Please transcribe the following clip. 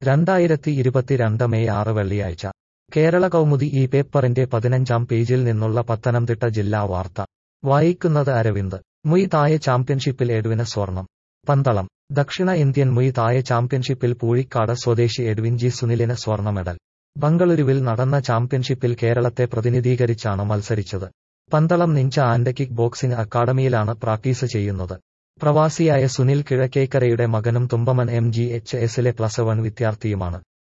2022 May 6 വെള്ളിയാഴ്ച കേരള കൗമുദി ഈ പേപ്പറിന്റെ 15-ാം പേജിൽ നിന്നുള്ള പത്തനംതിട്ട ജില്ലാ വാർത്ത വായിക്കുന്നത് അരവിന്ദ്. മുയ് തായ് ചാമ്പ്യൻഷിപ്പിൽ എഡ്വിന് സ്വർണം. പന്തളം. ദക്ഷിണ ഇന്ത്യൻ മുയ് തായ് ചാമ്പ്യൻഷിപ്പിൽ പൂഴിക്കാട് സ്വദേശി എഡ്വിൻ ജി സുനിലിന് സ്വർണ്ണ മെഡൽ. ബംഗളൂരുവിൽ നടന്ന ചാമ്പ്യൻഷിപ്പിൽ കേരളത്തെ പ്രതിനിധീകരിച്ചാണ് മത്സരിച്ചത്. Pandalam ninja and kick boxing അക്കാഡമിയിലാണ് പ്രാക്ടീസ് ചെയ്യുന്നത്. പ്രവാസിയായ സുനിൽ കിഴക്കേക്കരയുടെ മകനും തുമ്പമൺ MGHSലെ +1 വിദ്യാർത്ഥിയുമാണ്.